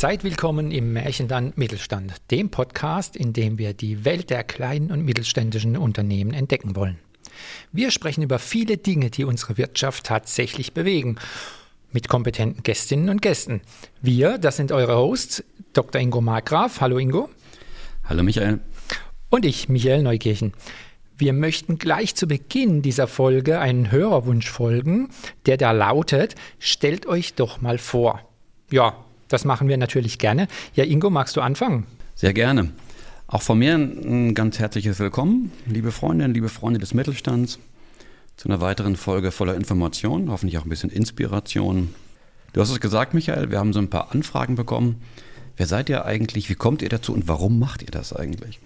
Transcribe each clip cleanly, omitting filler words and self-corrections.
Seid willkommen im Märchenland Mittelstand, dem Podcast, in dem wir die Welt der kleinen und mittelständischen Unternehmen entdecken wollen. Wir sprechen über viele Dinge, die unsere Wirtschaft tatsächlich bewegen, mit kompetenten Gästinnen und Gästen. Wir, das sind eure Hosts, Dr. Ingo Markgraf. Hallo Ingo. Hallo Michael. Und ich, Michael Neukirchen. Wir möchten gleich zu Beginn dieser Folge einen Hörerwunsch folgen, der da lautet: Stellt euch doch mal vor. Ja, das machen wir natürlich gerne. Ja, Ingo, magst du anfangen? Sehr gerne. Auch von mir ein ganz herzliches Willkommen, liebe Freundinnen, liebe Freunde des Mittelstands, zu einer weiteren Folge voller Informationen, hoffentlich auch ein bisschen Inspiration. Du hast es gesagt, Michael, wir haben so ein paar Anfragen bekommen. Wer seid ihr eigentlich, wie kommt ihr dazu und warum macht ihr das eigentlich?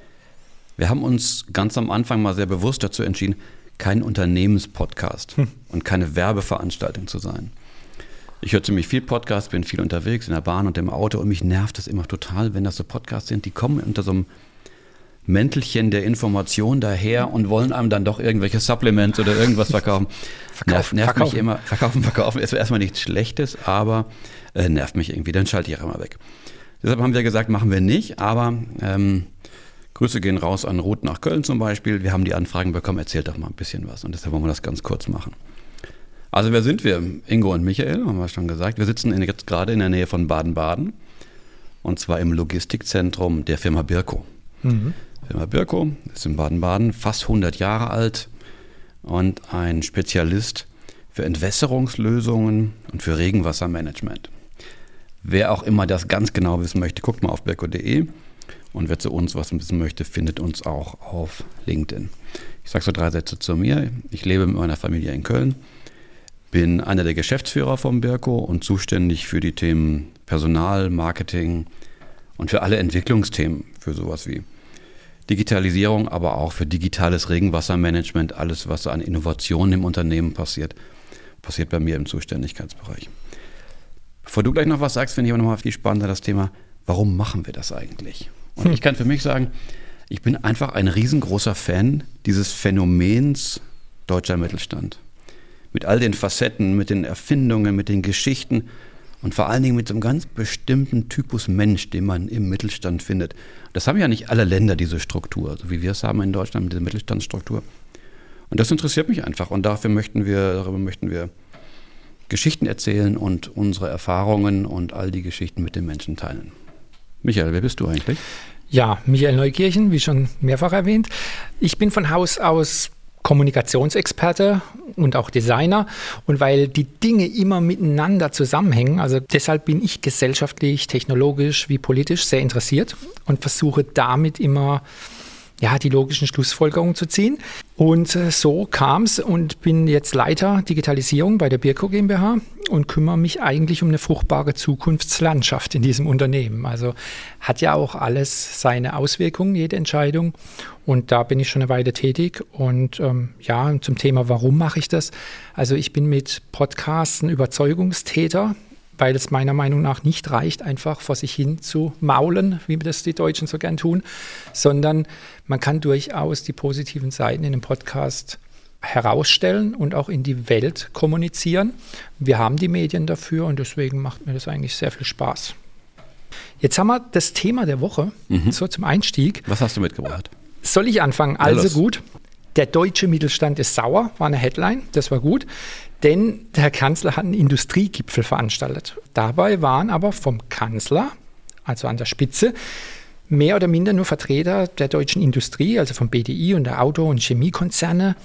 Wir haben uns ganz am Anfang mal sehr bewusst dazu entschieden, kein Unternehmenspodcast und keine Werbeveranstaltung zu sein. Ich höre ziemlich viel Podcasts, bin viel unterwegs in der Bahn und im Auto und mich nervt das immer total, wenn das so Podcasts sind, die kommen unter so einem Mäntelchen der Information daher und wollen einem dann doch irgendwelche Supplements oder irgendwas verkaufen. Nervt mich immer. Verkaufen ist erstmal nichts Schlechtes, aber nervt mich irgendwie, dann schalte ich auch immer weg. Deshalb haben wir gesagt, machen wir nicht, aber Grüße gehen raus an Ruth nach Köln zum Beispiel. Wir haben die Anfragen bekommen, erzählt doch mal ein bisschen was und deshalb wollen wir das ganz kurz machen. Also wer sind wir? Ingo und Michael, haben wir schon gesagt. Wir sitzen jetzt gerade in der Nähe von Baden-Baden und zwar im Logistikzentrum der Firma Birko. Firma Birko ist in Baden-Baden fast 100 Jahre alt und ein Spezialist für Entwässerungslösungen und für Regenwassermanagement. Wer auch immer das ganz genau wissen möchte, guckt mal auf birko.de und wer zu uns was wissen möchte, findet uns auch auf LinkedIn. Ich sage so 3 Sätze zu mir. Ich lebe mit meiner Familie in Köln. Bin einer der Geschäftsführer vom Birko und zuständig für die Themen Personal, Marketing und für alle Entwicklungsthemen, für sowas wie Digitalisierung, aber auch für digitales Regenwassermanagement. Alles, was an Innovationen im Unternehmen passiert bei mir im Zuständigkeitsbereich. Bevor du gleich noch was sagst, finde ich aber nochmal viel spannender das Thema, warum machen wir das eigentlich? Und ich kann für mich sagen, ich bin einfach ein riesengroßer Fan dieses Phänomens deutscher Mittelstand. Mit all den Facetten, mit den Erfindungen, mit den Geschichten und vor allen Dingen mit so einem ganz bestimmten Typus Mensch, den man im Mittelstand findet. Das haben ja nicht alle Länder, diese Struktur, so wie wir es haben in Deutschland mit der Mittelstandsstruktur. Und das interessiert mich einfach und darüber möchten wir Geschichten erzählen und unsere Erfahrungen und all die Geschichten mit den Menschen teilen. Michael, wer bist du eigentlich? Ja, Michael Neukirchen, wie schon mehrfach erwähnt. Ich bin von Haus aus Kommunikationsexperte und auch Designer, und weil die Dinge immer miteinander zusammenhängen, also deshalb bin ich gesellschaftlich, technologisch wie politisch sehr interessiert und versuche damit immer die logischen Schlussfolgerungen zu ziehen. Und so kam es und bin jetzt Leiter Digitalisierung bei der Birko GmbH und kümmere mich eigentlich um eine fruchtbare Zukunftslandschaft in diesem Unternehmen. Also hat ja auch alles seine Auswirkungen, jede Entscheidung. Und da bin ich schon eine Weile tätig. Und zum Thema, warum mache ich das? Also ich bin mit Podcasts ein Überzeugungstäter, weil es meiner Meinung nach nicht reicht, einfach vor sich hin zu maulen, wie das die Deutschen so gern tun, sondern man kann durchaus die positiven Seiten in einem Podcast herausstellen und auch in die Welt kommunizieren. Wir haben die Medien dafür und deswegen macht mir das eigentlich sehr viel Spaß. Jetzt haben wir das Thema der Woche, so zum Einstieg. Was hast du mitgebracht? Soll ich anfangen? Also gut. Der deutsche Mittelstand ist sauer, war eine Headline, das war gut, denn der Kanzler hat einen Industriegipfel veranstaltet. Dabei waren aber vom Kanzler, also an der Spitze, mehr oder minder nur Vertreter der deutschen Industrie, also vom BDI und der Auto- und Chemiekonzerne.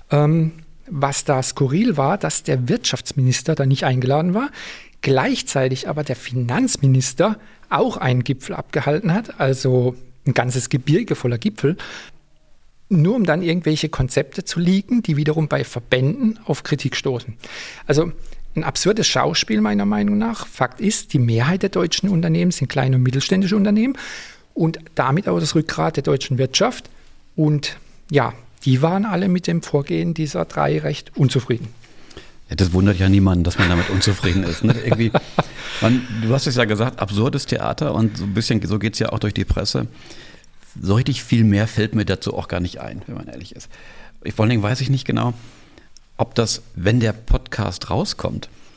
Was da skurril war, dass der Wirtschaftsminister da nicht eingeladen war, gleichzeitig aber der Finanzminister auch einen Gipfel abgehalten hat, also ein ganzes Gebirge voller Gipfel, nur um dann irgendwelche Konzepte zu leaken, die wiederum bei Verbänden auf Kritik stoßen. Also ein absurdes Schauspiel meiner Meinung nach. Fakt ist, die Mehrheit der deutschen Unternehmen sind kleine und mittelständische Unternehmen und damit auch das Rückgrat der deutschen Wirtschaft. Und die waren alle mit dem Vorgehen dieser 3 recht unzufrieden. Ja, das wundert ja niemanden, dass man damit unzufrieden ist. Ne? Irgendwie, du hast es ja gesagt, absurdes Theater und so ein bisschen, so geht es ja auch durch die Presse. So richtig viel mehr fällt mir dazu auch gar nicht ein, wenn man ehrlich ist. Vor allen Dingen weiß ich nicht genau, ob das, wenn der Podcast rauskommt,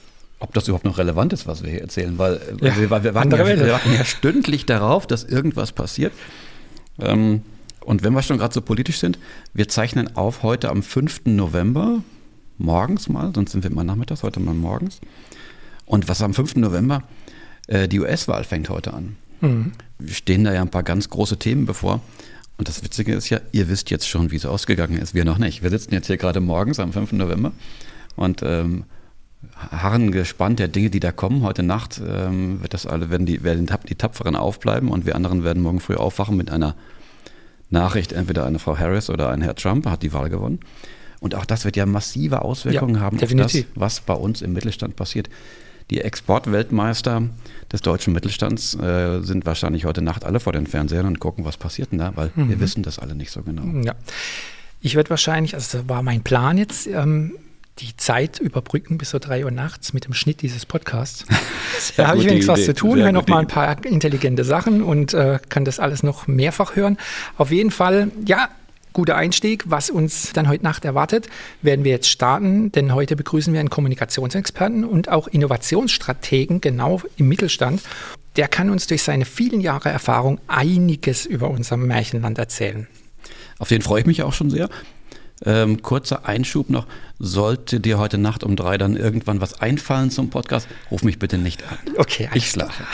ob das überhaupt noch relevant ist, was wir hier erzählen, weil Ja, wir warten ja stündlich darauf, dass irgendwas passiert. Und wenn wir schon gerade so politisch sind, wir zeichnen auf heute am 5. November, morgens mal, sonst sind wir immer nachmittags, heute mal morgens. Und was am 5. November, die US-Wahl fängt heute an. Wir stehen da ja ein paar ganz große Themen bevor. Und das Witzige ist ja, ihr wisst jetzt schon, wie es ausgegangen ist, wir noch nicht. Wir sitzen jetzt hier gerade morgens am 5. November und harren gespannt der Dinge, die da kommen. Heute Nacht werden die Tapferen aufbleiben und wir anderen werden morgen früh aufwachen mit einer Nachricht, entweder eine Frau Harris oder ein Herr Trump hat die Wahl gewonnen. Und auch das wird ja massive Auswirkungen haben definitiv. auf das, was bei uns im Mittelstand passiert. Die Exportweltmeister des deutschen Mittelstands sind wahrscheinlich heute Nacht alle vor den Fernsehern und gucken, was passiert denn da, weil wir wissen das alle nicht so genau. Ja. Ich werde wahrscheinlich, also das war mein Plan jetzt, die Zeit überbrücken bis so 3 Uhr nachts mit dem Schnitt dieses Podcasts. Da habe ich wenigstens was zu tun, höre noch mal ein paar intelligente Sachen und kann das alles noch mehrfach hören. Auf jeden Fall, ja, guter Einstieg. Was uns dann heute Nacht erwartet, werden wir jetzt starten, denn heute begrüßen wir einen Kommunikationsexperten und auch Innovationsstrategen, genau im Mittelstand. Der kann uns durch seine vielen Jahre Erfahrung einiges über unser Märchenland erzählen. Auf den freue ich mich auch schon sehr. Kurzer Einschub noch, sollte dir heute Nacht um 3 dann irgendwann was einfallen zum Podcast, ruf mich bitte nicht an. Okay, ich schlafe.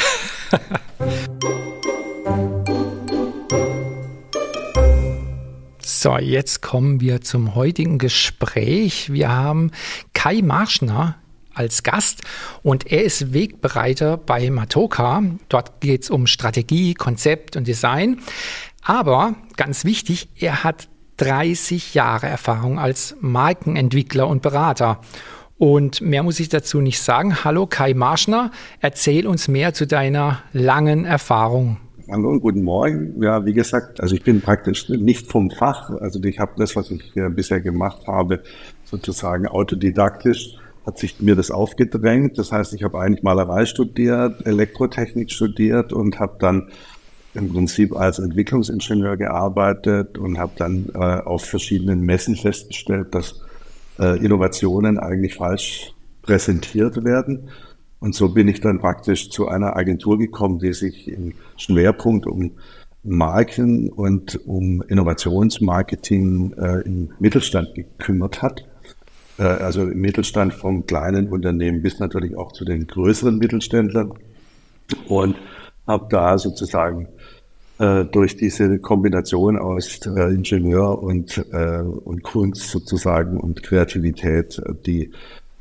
So, jetzt kommen wir zum heutigen Gespräch. Wir haben Kai Marschner als Gast und er ist Wegbereiter bei Matoka. Dort geht es um Strategie, Konzept und Design. Aber ganz wichtig, er hat 30 Jahre Erfahrung als Markenentwickler und Berater. Und mehr muss ich dazu nicht sagen. Hallo Kai Marschner, erzähl uns mehr zu deiner langen Erfahrung. Hallo und guten Morgen. Ja, wie gesagt, also ich bin praktisch nicht vom Fach. Also ich habe das, was ich bisher gemacht habe, sozusagen autodidaktisch, hat sich mir das aufgedrängt. Das heißt, ich habe eigentlich Malerei studiert, Elektrotechnik studiert und habe dann im Prinzip als Entwicklungsingenieur gearbeitet und habe dann auf verschiedenen Messen festgestellt, dass Innovationen eigentlich falsch präsentiert werden. Und so bin ich dann praktisch zu einer Agentur gekommen, die sich im Schwerpunkt um Marken und um Innovationsmarketing im Mittelstand gekümmert hat. Also im Mittelstand vom kleinen Unternehmen bis natürlich auch zu den größeren Mittelständlern. Und habe da sozusagen durch diese Kombination aus Ingenieur und Kunst sozusagen und Kreativität die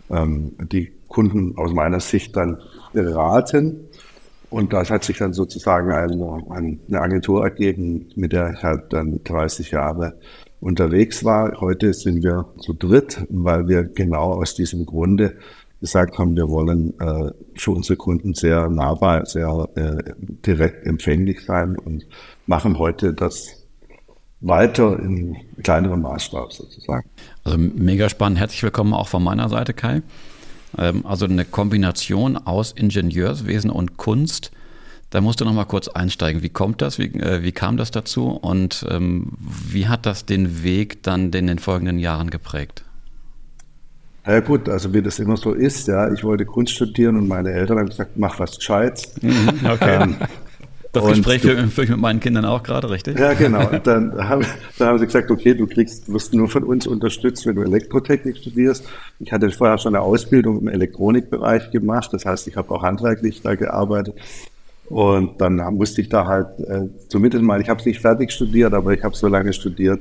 Kunden aus meiner Sicht dann beraten. Und das hat sich dann sozusagen eine Agentur ergeben, mit der ich halt dann 30 Jahre unterwegs war. Heute sind wir zu dritt, weil wir genau aus diesem Grunde gesagt haben, wir wollen für unsere Kunden sehr nahbar, sehr direkt empfänglich sein und machen heute das weiter in kleinerem Maßstab sozusagen. Also mega spannend. Herzlich willkommen auch von meiner Seite, Kai. Also eine Kombination aus Ingenieurswesen und Kunst. Da musst du noch mal kurz einsteigen. Wie kommt das? Wie kam das dazu? Und wie hat das den Weg dann in den folgenden Jahren geprägt? Ja gut, also wie das immer so ist, ja, ich wollte Kunst studieren und meine Eltern haben gesagt, mach was Gescheites. Okay. Das Gespräch führe ich mit meinen Kindern auch gerade, richtig? Ja, genau. Und dann haben sie gesagt, okay, du wirst nur von uns unterstützt, wenn du Elektrotechnik studierst. Ich hatte vorher schon eine Ausbildung im Elektronikbereich gemacht, das heißt, ich habe auch handwerklich da gearbeitet. Und dann musste ich da halt zumindest mal, ich habe es nicht fertig studiert, aber ich habe so lange studiert,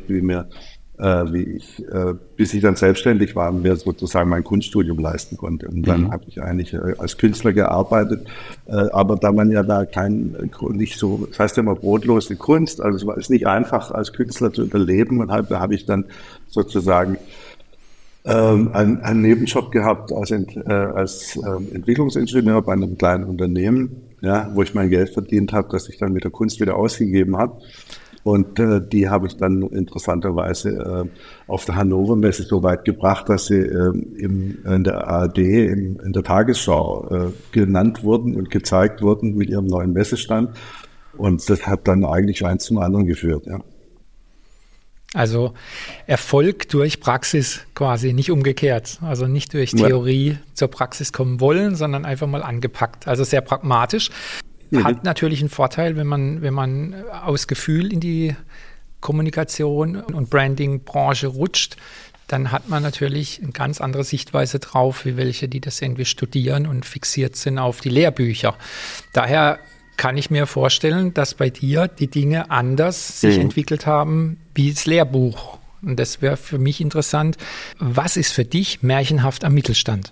bis ich dann selbstständig war und mir sozusagen mein Kunststudium leisten konnte. Und dann habe ich eigentlich als Künstler gearbeitet, aber da man ja da nicht so, das heißt ja immer brotlose Kunst, also es ist nicht einfach als Künstler zu überleben und da habe ich dann sozusagen einen Nebenjob gehabt als Entwicklungsingenieur bei einem kleinen Unternehmen, ja, wo ich mein Geld verdient habe, das ich dann mit der Kunst wieder ausgegeben habe. Und die habe ich dann interessanterweise auf der Hannover Messe so weit gebracht, dass sie in der ARD, in der Tagesschau genannt wurden und gezeigt wurden mit ihrem neuen Messestand. Und das hat dann eigentlich eins zum anderen geführt, ja. Also Erfolg durch Praxis quasi, nicht umgekehrt. Also nicht durch Theorie zur Praxis kommen wollen, sondern einfach mal angepackt. Also sehr pragmatisch. Hat natürlich einen Vorteil, wenn man aus Gefühl in die Kommunikation und Branding-Branche rutscht, dann hat man natürlich eine ganz andere Sichtweise drauf, wie welche, die das irgendwie studieren und fixiert sind auf die Lehrbücher. Daher kann ich mir vorstellen, dass bei dir die Dinge anders sich entwickelt haben wie das Lehrbuch. Und das wäre für mich interessant. Was ist für dich märchenhaft am Mittelstand?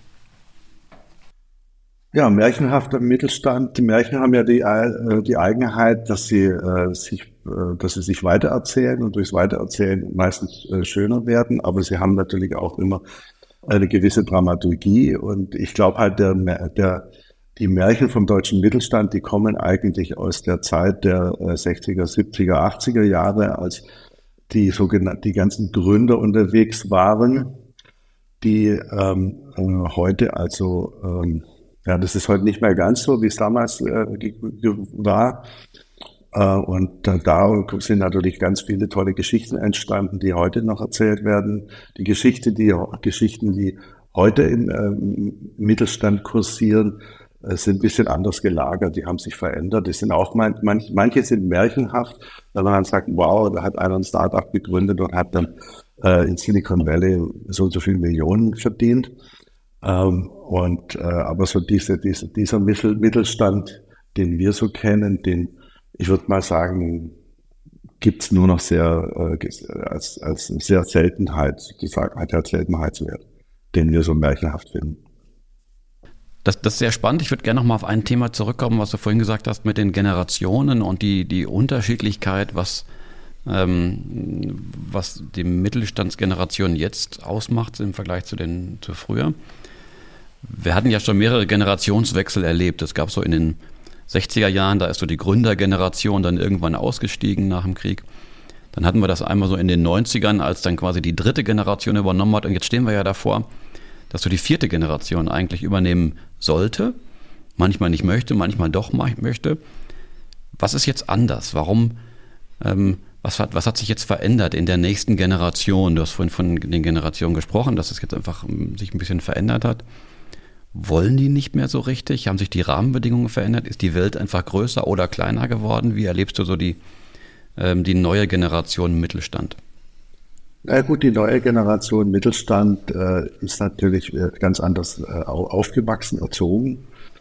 Ja, märchenhaft am Mittelstand. Die Märchen haben ja die Eigenheit, dass sie sich weitererzählen und durchs Weitererzählen meistens schöner werden. Aber sie haben natürlich auch immer eine gewisse Dramaturgie. Und ich glaube halt, die Märchen vom deutschen Mittelstand, die kommen eigentlich aus der Zeit der 60er, 70er, 80er Jahre, als die ganzen Gründer unterwegs waren, die heute das ist heute nicht mehr ganz so, wie es damals war. Und da sind natürlich ganz viele tolle Geschichten entstanden, die heute noch erzählt werden. Die Geschichten, die heute im Mittelstand kursieren, sind ein bisschen anders gelagert. Die haben sich verändert. Die sind auch manche sind märchenhaft, wenn man dann sagt, wow, da hat einer ein Start-up gegründet und hat dann in Silicon Valley so und so viele Millionen verdient. Aber so dieser Mittelstand, den wir so kennen, ich würde mal sagen, gibt's nur noch als sehr Seltenheit, sozusagen, hat ja Seltenheitswert, den wir so märchenhaft finden. Das ist sehr spannend. Ich würde gerne noch mal auf ein Thema zurückkommen, was du vorhin gesagt hast mit den Generationen und die Unterschiedlichkeit, was die Mittelstandsgeneration jetzt ausmacht im Vergleich zu früher. Wir hatten ja schon mehrere Generationswechsel erlebt. Es gab so in den 60er Jahren, da ist so die Gründergeneration dann irgendwann ausgestiegen nach dem Krieg. Dann hatten wir das einmal so in den 90ern, als dann quasi die dritte Generation übernommen hat. Und jetzt stehen wir ja davor, dass so die vierte Generation eigentlich übernehmen sollte. Manchmal nicht möchte, manchmal doch möchte. Was ist jetzt anders? Warum, was hat sich jetzt verändert in der nächsten Generation? Du hast vorhin von den Generationen gesprochen, dass es jetzt einfach sich ein bisschen verändert hat. Wollen die nicht mehr so richtig? Haben sich die Rahmenbedingungen verändert? Ist die Welt einfach größer oder kleiner geworden? Wie erlebst du so die neue Generation Mittelstand? Na gut, die neue Generation Mittelstand ist natürlich ganz anders aufgewachsen, erzogen.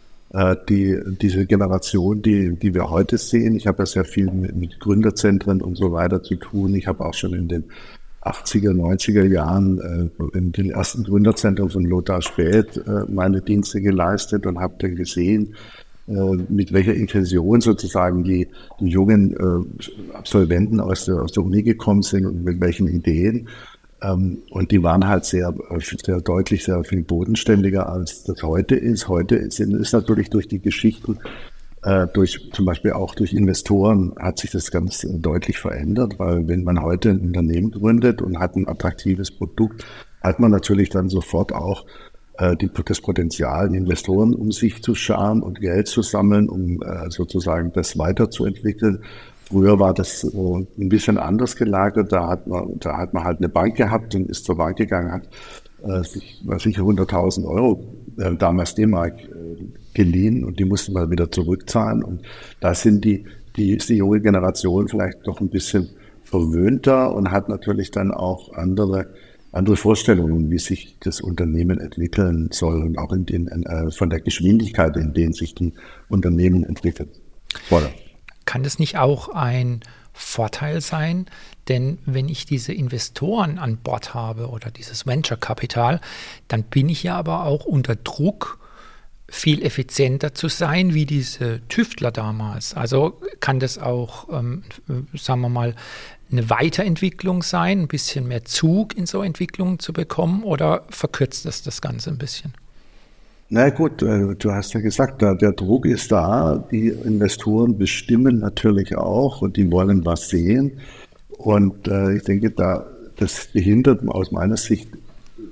Diese Generation, die wir heute sehen, ich habe ja sehr viel mit Gründerzentren und so weiter zu tun. Ich habe auch schon in den 80er, 90er Jahren in den ersten Gründerzentren von Lothar Späth meine Dienste geleistet und habe dann gesehen, mit welcher Intention sozusagen die jungen Absolventen aus der Uni gekommen sind und mit welchen Ideen. Und die waren halt sehr deutlich, sehr viel bodenständiger, als das heute ist. Heute ist natürlich durch die Geschichten, zum Beispiel auch durch Investoren hat sich das ganz deutlich verändert, weil wenn man heute ein Unternehmen gründet und hat ein attraktives Produkt, hat man natürlich dann sofort auch das Potenzial, Investoren um sich zu scharen und Geld zu sammeln, um sozusagen das weiterzuentwickeln. Früher war das ein bisschen anders gelagert. Da hat man halt eine Bank gehabt und ist zur Bank gegangen, hat sich 100.000 Euro, damals D-Mark, geliehen und die musste man wieder zurückzahlen. Und da ist die junge Generation vielleicht doch ein bisschen verwöhnter und hat natürlich dann auch andere Vorstellungen, wie sich das Unternehmen entwickeln soll und auch von der Geschwindigkeit, in denen sich die Unternehmen entwickeln. Voilà. Kann das nicht auch ein Vorteil sein? Denn wenn ich diese Investoren an Bord habe oder dieses Venture-Kapital, dann bin ich ja aber auch unter Druck, viel effizienter zu sein wie diese Tüftler damals. Also kann das auch, sagen wir mal, eine Weiterentwicklung sein, ein bisschen mehr Zug in so Entwicklungen zu bekommen oder verkürzt das Ganze ein bisschen? Na gut, du hast ja gesagt, der Druck ist da, die Investoren bestimmen natürlich auch und die wollen was sehen. Und ich denke, das behindert aus meiner Sicht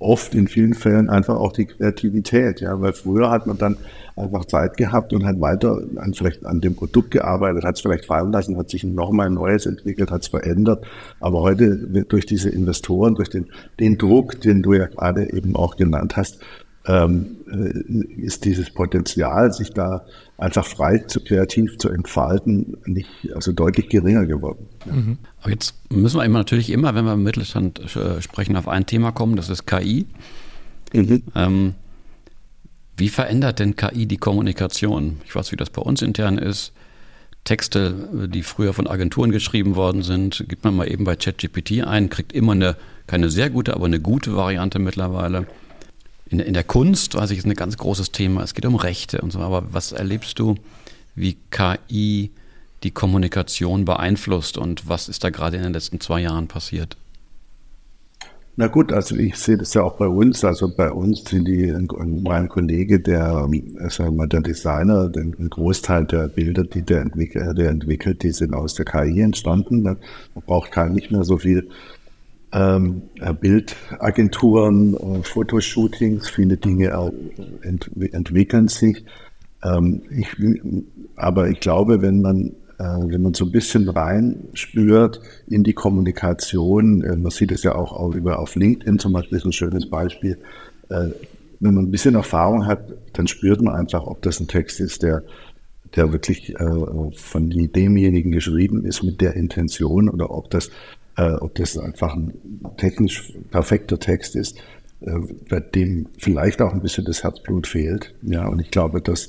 oft in vielen Fällen einfach auch die Kreativität, ja, weil früher hat man dann einfach Zeit gehabt und hat weiter vielleicht an dem Produkt gearbeitet, hat es vielleicht fallen lassen, hat sich nochmal ein neues entwickelt, hat es verändert. Aber heute durch diese Investoren, durch den Druck, den du ja gerade eben auch genannt hast, ist dieses Potenzial, sich da einfach frei kreativ zu entfalten, also deutlich geringer geworden. Ja. Aber jetzt müssen wir natürlich immer, wenn wir im Mittelstand sprechen, auf ein Thema kommen, das ist KI. Wie verändert denn KI die Kommunikation? Ich weiß, wie das bei uns intern ist. Texte, die früher von Agenturen geschrieben worden sind, gibt man mal eben bei ChatGPT ein, kriegt immer keine sehr gute, aber eine gute Variante mittlerweile. In der Kunst, weiß ich, ist ein ganz großes Thema. Es geht um Rechte und so. Aber was erlebst du, wie KI die Kommunikation beeinflusst und was ist da gerade in den letzten 2 Jahren passiert? Na gut, also ich sehe das ja auch bei uns. Also bei uns sind mein Kollege, der Designer, den Großteil der Bilder, die der entwickelt, die sind aus der KI entstanden. Man braucht nicht mehr so viel Bildagenturen, Fotoshootings, viele Dinge entwickeln sich. Aber ich glaube, wenn man so ein bisschen reinspürt in die Kommunikation, man sieht es ja auch auf LinkedIn zum Beispiel, ist ein schönes Beispiel. Wenn man ein bisschen Erfahrung hat, dann spürt man einfach, ob das ein Text ist, der wirklich von demjenigen geschrieben ist mit der Intention oder ob das einfach ein technisch perfekter Text ist, bei dem vielleicht auch ein bisschen das Herzblut fehlt. Ja, und ich glaube, das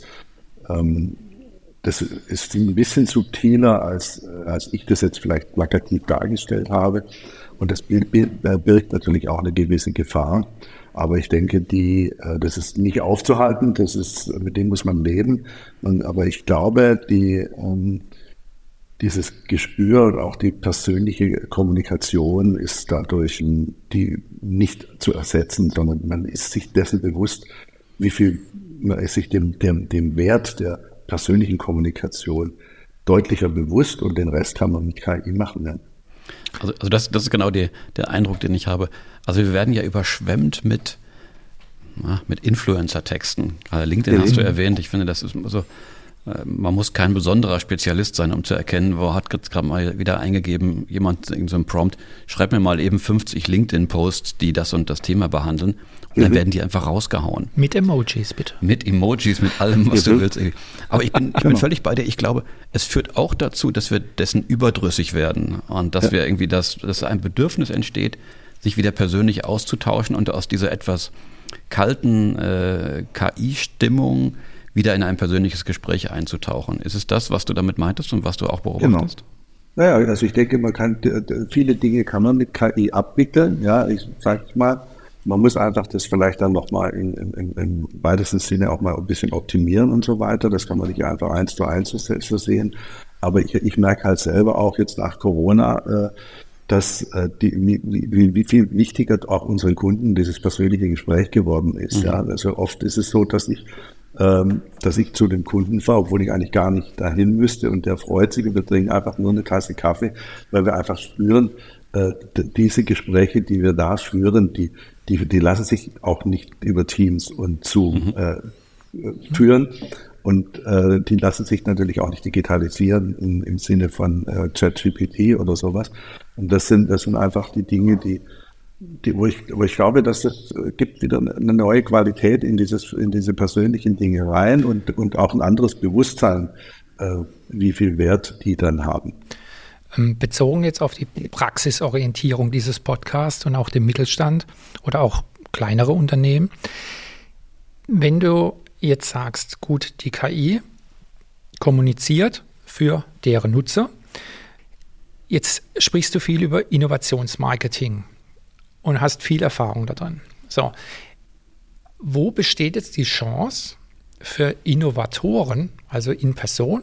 ist ein bisschen subtiler, als ich das jetzt vielleicht plakativ dargestellt habe. Und das birgt natürlich auch eine gewisse Gefahr. Aber ich denke, das ist nicht aufzuhalten, mit dem muss man leben. Aber ich glaube, dieses Gespür und auch die persönliche Kommunikation ist dadurch nicht zu ersetzen, sondern man ist sich dessen bewusst, man ist sich dem Wert der persönlichen Kommunikation deutlicher bewusst und den Rest kann man mit KI machen. Ja. Also das ist genau der Eindruck, den ich habe. Also wir werden ja überschwemmt mit Influencer-Texten. Also LinkedIn hast du erwähnt. Ich finde, das ist so. Man muss kein besonderer Spezialist sein, um zu erkennen, hat gerade mal wieder eingegeben, jemand in so einem Prompt, schreib mir mal eben 50 LinkedIn-Posts, die das und das Thema behandeln. Und dann werden die einfach rausgehauen. Mit Emojis, bitte. Mit Emojis, mit allem, was du willst. Aber ich bin völlig bei dir. Ich glaube, es führt auch dazu, dass wir dessen überdrüssig werden. Und dass wir irgendwie, dass ein Bedürfnis entsteht, sich wieder persönlich auszutauschen und aus dieser etwas kalten KI-Stimmung wieder in ein persönliches Gespräch einzutauchen. Ist es das, was du damit meintest und was du auch beobachtest? Genau. Naja, also ich denke, viele Dinge kann man mit KI abwickeln. Ja, ich sage mal, man muss einfach das vielleicht dann nochmal im weitesten Sinne auch mal ein bisschen optimieren und so weiter. Das kann man nicht einfach 1:1 so sehen. Aber ich merke halt selber auch jetzt nach Corona, dass wie viel wichtiger auch unseren Kunden dieses persönliche Gespräch geworden ist. Mhm. Ja, also oft ist es so, dass ich zu dem Kunden fahre, obwohl ich eigentlich gar nicht dahin müsste und der freut sich und wir trinken einfach nur eine Tasse Kaffee, weil wir einfach spüren, diese Gespräche, die wir da führen, die lassen sich auch nicht über Teams und Zoom führen und die lassen sich natürlich auch nicht digitalisieren im Sinne von ChatGPT oder sowas. Und das sind einfach die Dinge, wo ich glaube, dass es gibt wieder eine neue Qualität in diese persönlichen Dinge rein und auch ein anderes Bewusstsein, wie viel Wert die dann haben. Bezogen jetzt auf die Praxisorientierung dieses Podcasts und auch den Mittelstand oder auch kleinere Unternehmen. Wenn du jetzt sagst, gut, die KI kommuniziert für deren Nutzer, jetzt sprichst du viel über Innovationsmarketing und hast viel Erfahrung darin. So, wo besteht jetzt die Chance für Innovatoren, also in Person,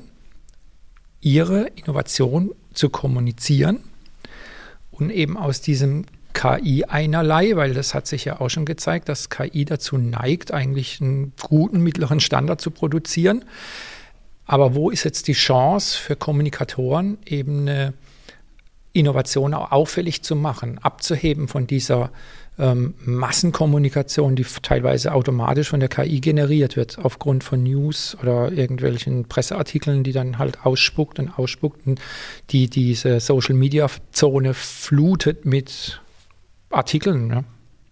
ihre Innovation zu kommunizieren und eben aus diesem KI einerlei, weil das hat sich ja auch schon gezeigt, dass KI dazu neigt, eigentlich einen guten mittleren Standard zu produzieren. Aber wo ist jetzt die Chance für Kommunikatoren, eben eine Innovation auch auffällig zu machen, abzuheben von dieser Massenkommunikation, die teilweise automatisch von der KI generiert wird, aufgrund von News oder irgendwelchen Presseartikeln, die dann halt ausspuckt und die diese Social-Media-Zone flutet mit Artikeln. Ja.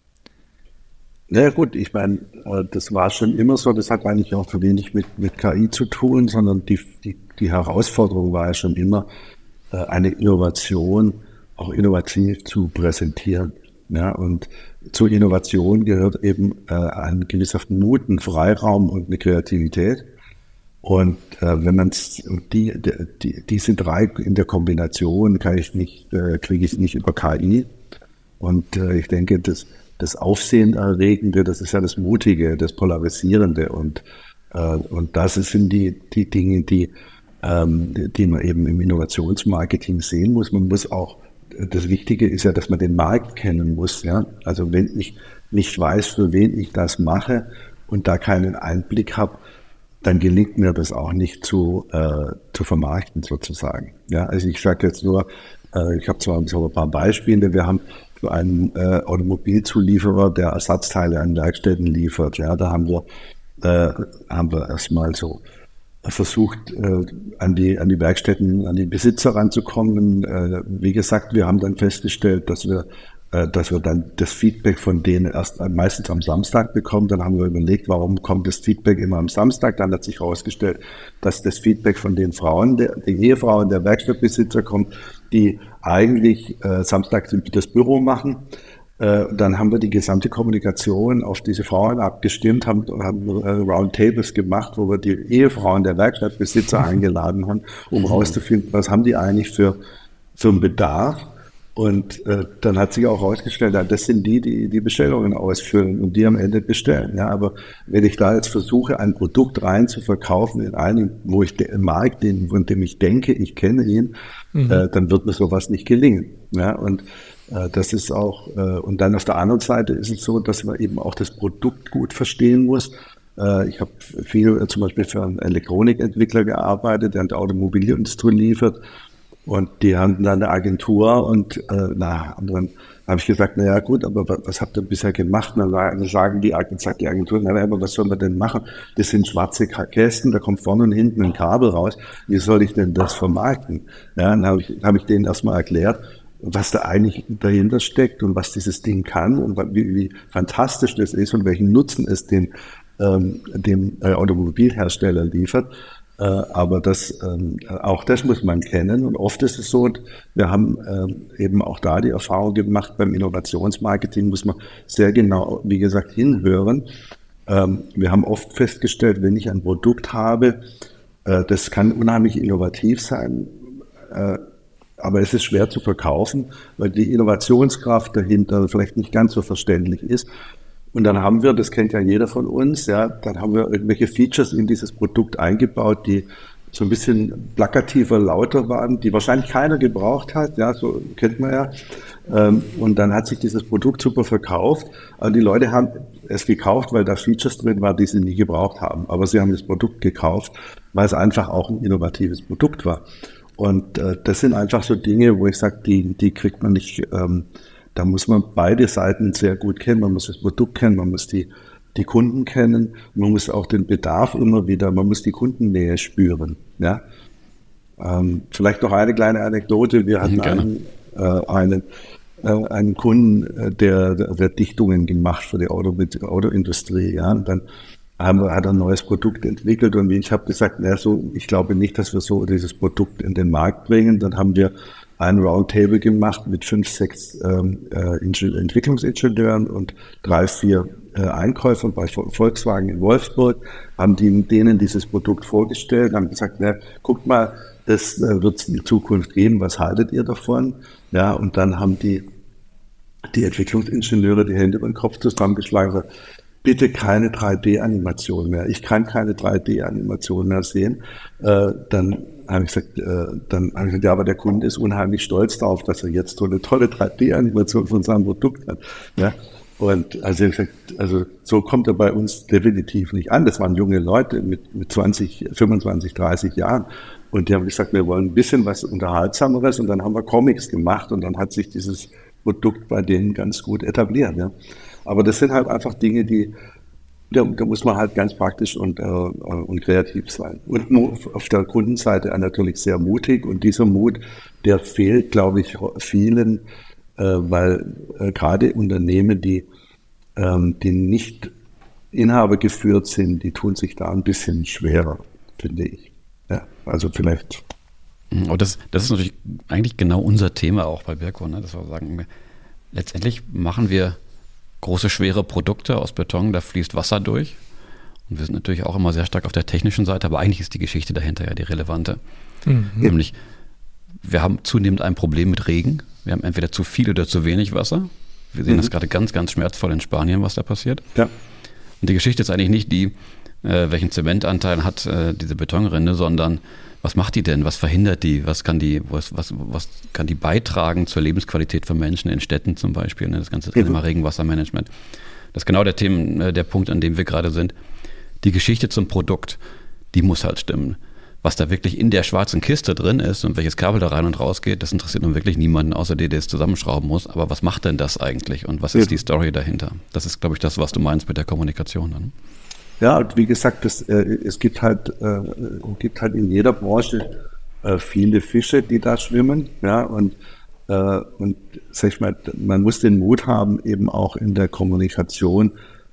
Ja gut, ich meine, das war schon immer so, das hat eigentlich auch so wenig mit KI zu tun, sondern die Herausforderung war ja schon immer, eine Innovation auch innovativ zu präsentieren. Ja, und zur Innovation gehört eben ein gewisser Mut, ein Freiraum und eine Kreativität. Und wenn man diese drei in der Kombination kriege ich nicht über KI. Und ich denke, das Aufsehenerregende, das ist ja das Mutige, das Polarisierende. Und das sind die Dinge, die man eben im Innovationsmarketing sehen muss. Man muss auch, das Wichtige ist ja, dass man den Markt kennen muss. Ja? Also wenn ich nicht weiß, für wen ich das mache und da keinen Einblick habe, dann gelingt mir das auch nicht zu vermarkten sozusagen. Ja? Also ich sage jetzt nur, ich habe zwar so ein paar Beispiele, wir haben für einen Automobilzulieferer, der Ersatzteile an Werkstätten liefert. Ja, da haben wir erstmal so versucht, an die Werkstätten, an die Besitzer ranzukommen. Wie gesagt, wir haben dann festgestellt, dass wir dann das Feedback von denen erst meistens am Samstag bekommen. Dann haben wir überlegt, warum kommt das Feedback immer am Samstag? Dann hat sich herausgestellt, dass das Feedback von den Frauen, den Ehefrauen der Werkstattbesitzer kommt, die eigentlich samstags das Büro machen. Dann haben wir die gesamte Kommunikation auf diese Frauen abgestimmt, haben Roundtables gemacht, wo wir die Ehefrauen der Werkstattbesitzer eingeladen haben, um herauszufinden, was haben die eigentlich für einen Bedarf. Und dann hat sich auch herausgestellt, ja, das sind die Bestellungen ausfüllen und die am Ende bestellen. Ja, aber wenn ich da jetzt versuche, ein Produkt rein zu verkaufen in einen, wo ich den Markt, von dem ich denke, ich kenne ihn, dann wird mir sowas nicht gelingen. Ja, und das ist auch, und dann auf der anderen Seite ist es so, dass man eben auch das Produkt gut verstehen muss. Ich habe viel zum Beispiel für einen Elektronikentwickler gearbeitet, der in der Automobilindustrie liefert. Und die haben dann eine Agentur und dann habe ich gesagt, naja gut, aber was habt ihr bisher gemacht? Und dann sagt die Agentur, naja, aber was sollen wir denn machen? Das sind schwarze Kästen, da kommt vorne und hinten ein Kabel raus. Wie soll ich denn das vermarkten? Ja, dann habe ich denen erstmal erklärt, was da eigentlich dahinter steckt und was dieses Ding kann und wie fantastisch das ist und welchen Nutzen es dem Automobilhersteller liefert. Aber auch das muss man kennen. Und oft ist es so, wir haben eben auch da die Erfahrung gemacht, beim Innovationsmarketing muss man sehr genau, wie gesagt, hinhören. Wir haben oft festgestellt, wenn ich ein Produkt habe, das kann unheimlich innovativ sein, aber es ist schwer zu verkaufen, weil die Innovationskraft dahinter vielleicht nicht ganz so verständlich ist. Und dann haben wir, das kennt ja jeder von uns, ja, dann haben wir irgendwelche Features in dieses Produkt eingebaut, die so ein bisschen plakativer, lauter waren, die wahrscheinlich keiner gebraucht hat, ja, so kennt man ja. Und dann hat sich dieses Produkt super verkauft. Aber die Leute haben es gekauft, weil da Features drin waren, die sie nie gebraucht haben. Aber sie haben das Produkt gekauft, weil es einfach auch ein innovatives Produkt war. Und das sind einfach so Dinge, wo ich sage, die kriegt man nicht, da muss man beide Seiten sehr gut kennen. Man muss das Produkt kennen, man muss die Kunden kennen, man muss auch den Bedarf immer wieder, man muss die Kundennähe spüren. Ja? Vielleicht noch eine kleine Anekdote. Wir hatten einen Kunden, der Dichtungen gemacht für die Autoindustrie. Ja? Und dann hat er ein neues Produkt entwickelt und ich habe gesagt, ich glaube nicht, dass wir so dieses Produkt in den Markt bringen. Dann haben wir ein Roundtable gemacht mit 5, 6 Entwicklungsingenieuren und 3, 4 Einkäufern bei Volkswagen in Wolfsburg, haben denen dieses Produkt vorgestellt, haben gesagt, guckt mal, das wird es in Zukunft geben, was haltet ihr davon? Ja, und dann haben die Entwicklungsingenieure die Hände über den Kopf zusammengeschlagen und gesagt, bitte keine 3D-Animation mehr. Ich kann keine 3D-Animation mehr sehen. Dann habe ich gesagt, ja, aber der Kunde ist unheimlich stolz darauf, dass er jetzt so eine tolle 3D-Animation von seinem Produkt hat. Ja. Und also, so kommt er bei uns definitiv nicht an. Das waren junge Leute mit 20, 25, 30 Jahren. Und die haben gesagt, wir wollen ein bisschen was Unterhaltsameres. Und dann haben wir Comics gemacht und dann hat sich dieses Produkt bei denen ganz gut etabliert. Ja. Aber das sind halt einfach Dinge, da muss man halt ganz praktisch und kreativ sein. Und auf der Kundenseite natürlich sehr mutig. Und dieser Mut, der fehlt, glaube ich, vielen, weil gerade Unternehmen, die nicht inhabergeführt sind, die tun sich da ein bisschen schwerer, finde ich. Ja, also vielleicht. Aber das ist natürlich eigentlich genau unser Thema auch bei Birko, ne? Dass wir sagen, letztendlich machen wir große, schwere Produkte aus Beton, da fließt Wasser durch. Und wir sind natürlich auch immer sehr stark auf der technischen Seite, aber eigentlich ist die Geschichte dahinter ja die relevante. Nämlich, wir haben zunehmend ein Problem mit Regen. Wir haben entweder zu viel oder zu wenig Wasser. Wir sehen das gerade ganz, ganz schmerzvoll in Spanien, was da passiert. Ja. Und die Geschichte ist eigentlich nicht die, welchen Zementanteil hat diese Betonrinde, sondern was macht die denn? Was verhindert die? Was kann die beitragen zur Lebensqualität von Menschen in Städten zum Beispiel? Das ganze Thema Regenwassermanagement. Das ist genau der Punkt, an dem wir gerade sind. Die Geschichte zum Produkt, die muss halt stimmen. Was da wirklich in der schwarzen Kiste drin ist und welches Kabel da rein und raus geht, das interessiert nun wirklich niemanden, außer der es zusammenschrauben muss. Aber was macht denn das eigentlich und was ist die Story dahinter? Das ist, glaube ich, das, was du meinst mit der Kommunikation dann. Ja, und wie gesagt, es gibt halt in jeder Branche viele Fische, die da schwimmen. Ja, und sag ich mal, man muss den Mut haben, eben auch in der Kommunikation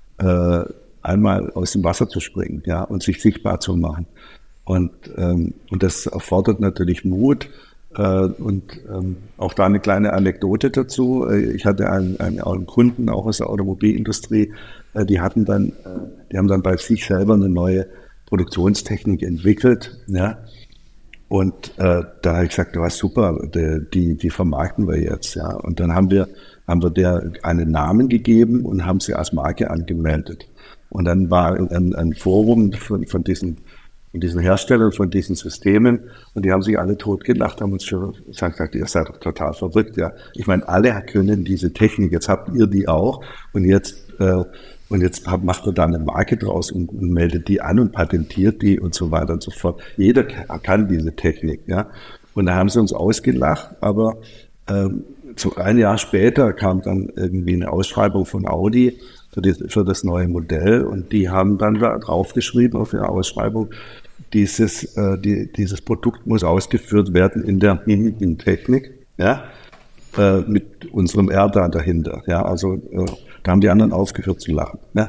einmal aus dem Wasser zu springen, ja, und sich sichtbar zu machen. Und das erfordert natürlich Mut. Und auch da eine kleine Anekdote dazu. Ich hatte einen Kunden, auch aus der Automobilindustrie, die haben dann bei sich selber eine neue Produktionstechnik entwickelt. Ja. Und da habe ich gesagt, das ist super, die vermarkten wir jetzt. Ja. Und dann haben wir der einen Namen gegeben und haben sie als Marke angemeldet. Und dann war ein Forum von diesen Herstellern, von diesen Systemen, und die haben sich alle totgelacht, haben uns schon gesagt, ihr seid doch total verrückt, ja. Ich meine, alle können diese Technik, jetzt habt ihr die auch, und jetzt macht er da eine Marke draus und meldet die an und patentiert die und so weiter und so fort. Jeder kann diese Technik, ja. Und da haben sie uns ausgelacht, aber so ein Jahr später kam dann irgendwie eine Ausschreibung von Audi für das neue Modell, und die haben dann da draufgeschrieben auf ihre Ausschreibung, dieses Produkt muss ausgeführt werden in der Technik, ja, mit unserem R da dahinter, ja, also da haben die anderen aufgehört zu lachen, ja.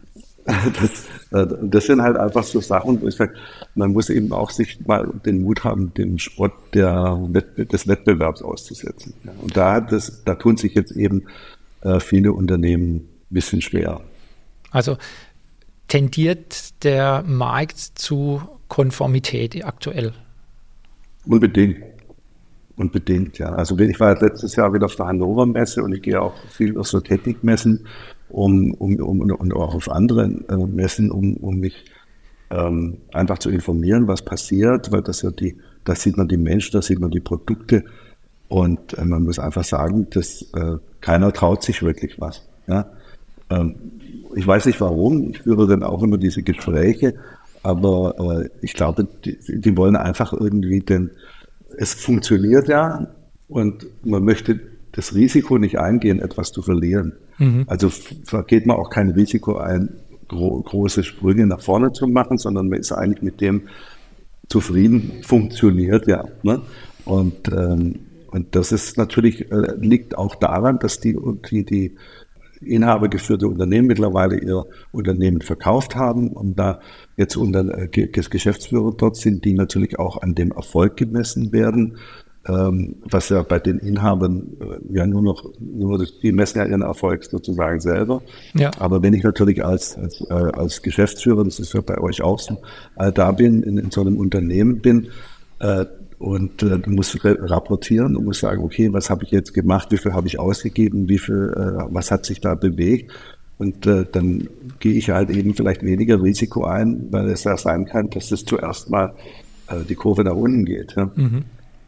Das sind halt einfach so Sachen, wo ich sage, man muss eben auch sich mal den Mut haben, dem Spott des Wettbewerbs auszusetzen, ja. Und da tun sich jetzt eben viele Unternehmen ein bisschen schwer. Also tendiert der Markt zu Konformität aktuell? Unbedingt, ja. Also ich war letztes Jahr wieder auf der Hannover Messe und ich gehe auch viel auf so Technikmessen und auch auf anderen Messen, um mich einfach zu informieren, was passiert, weil da sieht man die Menschen, da sieht man die Produkte, und man muss einfach sagen, dass keiner traut sich wirklich was. Ja? Ich weiß nicht warum, ich führe dann auch immer diese Gespräche, aber ich glaube, die wollen einfach irgendwie, denn es funktioniert ja, und man möchte das Risiko nicht eingehen, etwas zu verlieren. Also geht man auch kein Risiko ein, große Sprünge nach vorne zu machen, sondern man ist eigentlich mit dem zufrieden, funktioniert ja. Ne? Und das ist natürlich, liegt auch daran, dass die inhabergeführte Unternehmen mittlerweile ihr Unternehmen verkauft haben und da jetzt Geschäftsführer dort sind, die natürlich auch an dem Erfolg gemessen werden, was ja bei den Inhabern ja die messen ja ihren Erfolg sozusagen selber. Ja. Aber wenn ich natürlich als Geschäftsführer, das ist ja bei euch auch so, da bin, in so einem Unternehmen bin, und du musst rapportieren und musst sagen, okay, was habe ich jetzt gemacht, wie viel habe ich ausgegeben, was hat sich da bewegt, und dann gehe ich halt eben vielleicht weniger Risiko ein, weil es ja sein kann, dass es zuerst mal die Kurve nach unten geht. Ja?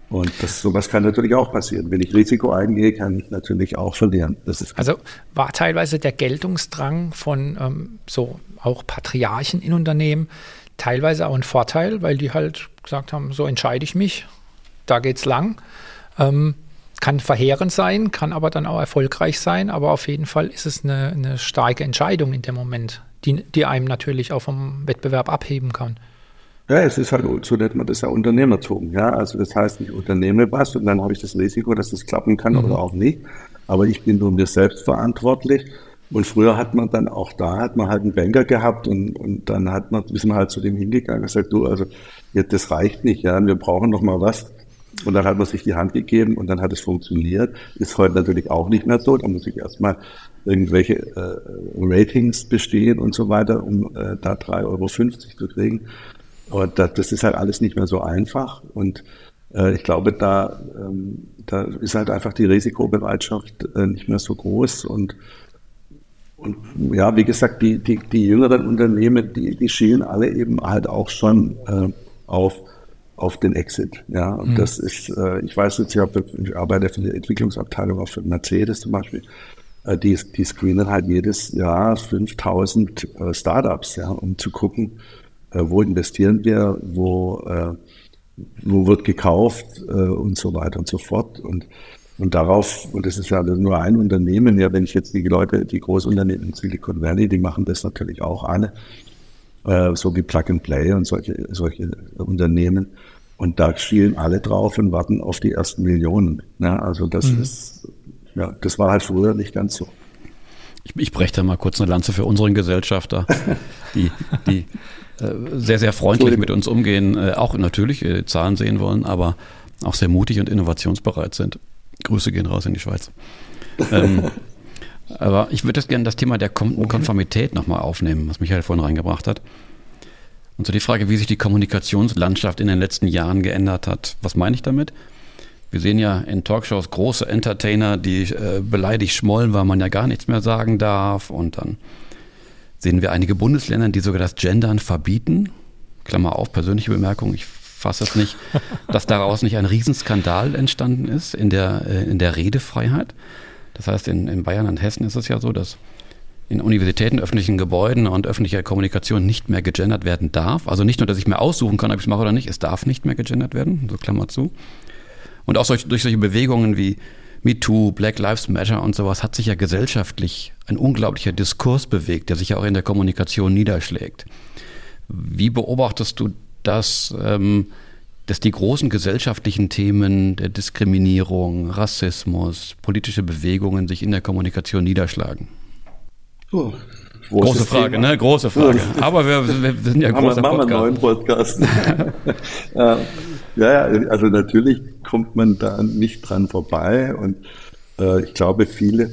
Und sowas kann natürlich auch passieren. Wenn ich Risiko eingehe, kann ich natürlich auch verlieren. Das ist also war teilweise der Geltungsdrang von so auch Patriarchen in Unternehmen teilweise auch ein Vorteil, weil die halt gesagt haben, so entscheide ich mich, da geht's lang. Kann verheerend sein, kann aber dann auch erfolgreich sein, aber auf jeden Fall ist es eine starke Entscheidung in dem Moment, die einem natürlich auch vom Wettbewerb abheben kann. Ja, es ist halt, so nennt man das ja Unternehmertum. Ja, also das heißt, ich unternehme was und dann habe ich das Risiko, dass das klappen kann oder auch nicht. Aber ich bin nur mir selbst verantwortlich. Und früher hat man dann auch halt einen Banker gehabt und dann ist man halt zu dem hingegangen und gesagt, du, also jetzt, das reicht nicht, ja, wir brauchen noch mal was. Und dann hat man sich die Hand gegeben und dann hat es funktioniert. Ist heute natürlich auch nicht mehr so. Da muss ich erstmal irgendwelche Ratings bestehen und so weiter, um da 3,50 Euro zu kriegen. Und das ist halt alles nicht mehr so einfach. Und ich glaube, da ist halt einfach die Risikobereitschaft nicht mehr so groß. Und ja, wie gesagt, die jüngeren Unternehmen, die schielen alle eben halt auch schon auf den Exit. Ja, und das ist, ich weiß jetzt, ich arbeite für die Entwicklungsabteilung auch für Mercedes zum Beispiel. Die screenen halt jedes Jahr 5000 Startups, ja, um zu gucken, wo investieren wir, wo wird gekauft und so weiter und so fort. Und darauf, und das ist ja nur ein Unternehmen, ja, wenn ich jetzt die Großunternehmen in Silicon Valley, die machen das natürlich auch alle, so wie Plug and Play und solche Unternehmen. Und da schielen alle drauf und warten auf die ersten Millionen. Ja, also das war halt früher nicht ganz so. Ich breche da mal kurz eine Lanze für unseren Gesellschafter, die sehr, sehr freundlich mit uns umgehen, auch natürlich Zahlen sehen wollen, aber auch sehr mutig und innovationsbereit sind. Grüße gehen raus in die Schweiz. Aber ich würde gerne das Thema der Konformität nochmal aufnehmen, was Michael vorhin reingebracht hat. Und so die Frage, wie sich die Kommunikationslandschaft in den letzten Jahren geändert hat. Was meine ich damit? Wir sehen ja in Talkshows große Entertainer, die beleidigt schmollen, weil man ja gar nichts mehr sagen darf. Und dann sehen wir einige Bundesländer, die sogar das Gendern verbieten. Klammer auf, persönliche Bemerkung, ich fasse es nicht, dass daraus nicht ein Riesenskandal entstanden ist in der Redefreiheit. Das heißt, in Bayern und Hessen ist es ja so, dass in Universitäten, öffentlichen Gebäuden und öffentlicher Kommunikation nicht mehr gegendert werden darf. Also nicht nur, dass ich mir aussuchen kann, ob ich es mache oder nicht, es darf nicht mehr gegendert werden, so Klammer zu. Und auch durch solche Bewegungen wie MeToo, Black Lives Matter und sowas hat sich ja gesellschaftlich ein unglaublicher Diskurs bewegt, der sich ja auch in der Kommunikation niederschlägt. Wie beobachtest du das, dass die großen gesellschaftlichen Themen der Diskriminierung, Rassismus, politische Bewegungen sich in der Kommunikation niederschlagen? Große Frage, Thema. Ne? Große Frage. Aber wir sind ja großer Podcast. Machen wir einen neuen Podcast. Ja, also natürlich kommt man da nicht dran vorbei und ich glaube, viele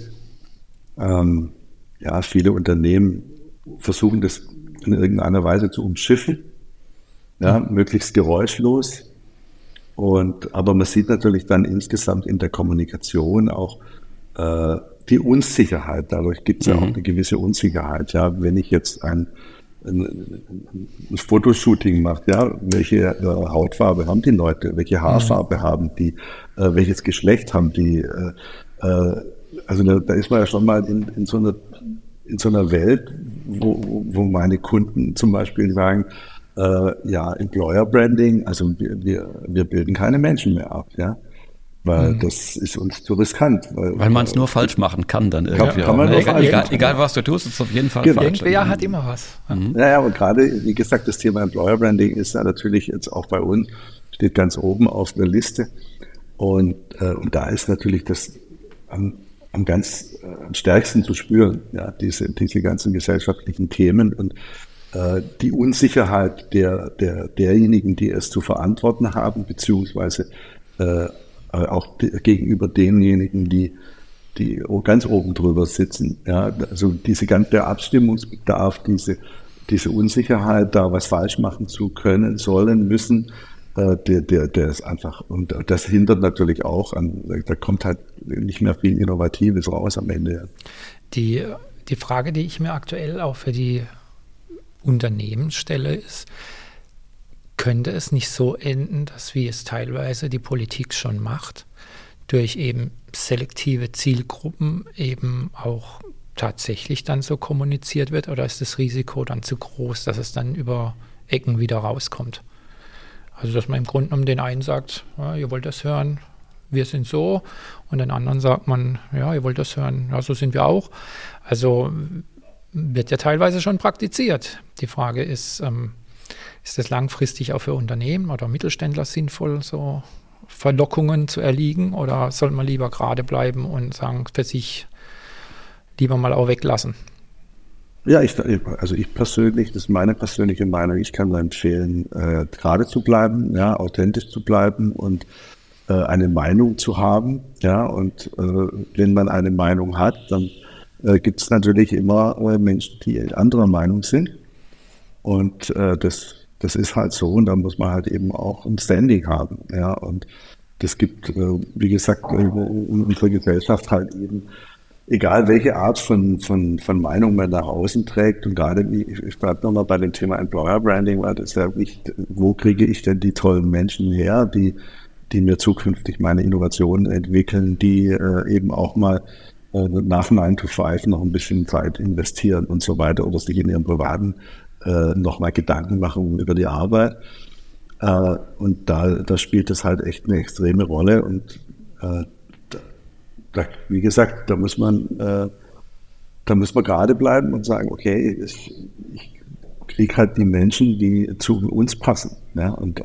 Unternehmen versuchen das in irgendeiner Weise zu umschiffen, ja, möglichst geräuschlos. Aber man sieht natürlich dann insgesamt in der Kommunikation auch die Unsicherheit. Dadurch gibt es ja auch eine gewisse Unsicherheit. Ja, wenn ich jetzt ein Fotoshooting mache, ja, welche Hautfarbe haben die Leute, welche Haarfarbe haben die, welches Geschlecht haben die, also da ist man ja schon mal in so einer Welt, wo meine Kunden zum Beispiel sagen, Employer Branding, also wir bilden keine Menschen mehr ab, ja. Weil das ist uns zu riskant. Weil man es nur falsch machen kann dann irgendwie. Kann man egal was du tust, ist es auf jeden Fall falsch. Irgendwer hat immer was. Ja, und gerade, wie gesagt, das Thema Employer Branding ist ja natürlich jetzt auch bei uns, steht ganz oben auf der Liste. Und da ist natürlich das am stärksten zu spüren, ja, diese ganzen gesellschaftlichen Themen und die Unsicherheit derjenigen, die es zu verantworten haben, beziehungsweise auch gegenüber denjenigen, die ganz oben drüber sitzen. Ja, also der Abstimmungsbedarf, diese Unsicherheit, da was falsch machen zu können, sollen, müssen, der ist einfach, und das hindert natürlich auch da kommt halt nicht mehr viel Innovatives raus am Ende. Die Frage, die ich mir aktuell auch für die Unternehmen stelle, ist, könnte es nicht so enden, dass wie es teilweise die Politik schon macht, durch eben selektive Zielgruppen eben auch tatsächlich dann so kommuniziert wird, oder ist das Risiko dann zu groß, dass es dann über Ecken wieder rauskommt? Also dass man im Grunde genommen den einen sagt, ja, ihr wollt das hören, wir sind so, und den anderen sagt man, ja, ihr wollt das hören, ja, so sind wir auch. Also wird ja teilweise schon praktiziert. Die Frage ist das langfristig auch für Unternehmen oder Mittelständler sinnvoll, so Verlockungen zu erliegen, oder soll man lieber gerade bleiben und sagen, für sich lieber mal auch weglassen? Ja, ich persönlich, das ist meine persönliche Meinung, ich kann nur empfehlen, gerade zu bleiben, ja, authentisch zu bleiben und eine Meinung zu haben, ja, und wenn man eine Meinung hat, dann gibt es natürlich immer Menschen, die anderer Meinung sind, und das ist halt so, und da muss man halt eben auch ein Standing haben, ja, und das gibt, wie gesagt, in unserer Gesellschaft halt eben, egal welche Art von Meinung man nach außen trägt, und gerade, ich bleibe nochmal bei dem Thema Employer Branding, weil das ja nicht, wo kriege ich denn die tollen Menschen her, die mir zukünftig meine Innovationen entwickeln, die eben auch mal nach 9 to 5 noch ein bisschen Zeit investieren und so weiter, oder sich in ihrem privaten nochmal Gedanken machen über die Arbeit. Und da spielt das halt echt eine extreme Rolle, und wie gesagt, da muss man gerade bleiben und sagen, okay, ich kriege halt die Menschen, die zu uns passen, ja, und